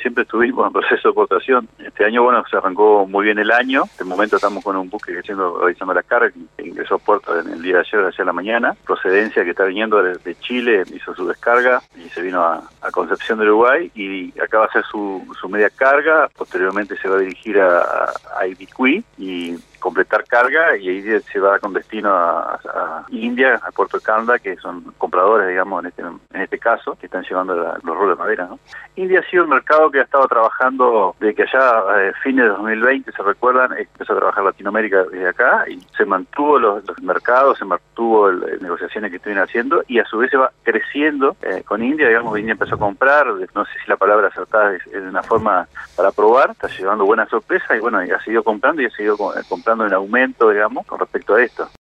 siempre estuvimos en proceso de exportación. Este año, bueno, se arrancó muy bien el año. De momento estamos con un buque realizando la carga, que ingresó a puerto en el día de ayer, hacia la mañana. Procedencia que está viniendo de Chile, hizo su descarga y se vino a Concepción del Uruguay y acá va a hacer su media carga. Posteriormente se va a dirigir a Ibicuí y completar carga, y ahí se va con destino a India, a Puerto de Canadá, que son compradores, digamos, en este caso, que están llevando los roles de madera, ¿no? India ha sido el mercado que ha estado trabajando desde que allá, fines de 2020, se recuerdan, empezó a trabajar Latinoamérica desde acá, y se mantuvo los mercados, se mantuvo las negociaciones que estuvieron haciendo, y a su vez se va creciendo con India, digamos. India empezó a comprar, no sé si la palabra acertada es una forma para probar, está llevando buenas sorpresas, y bueno, y ha seguido comprando y ha seguido comprando en aumento, digamos, con respecto a esto.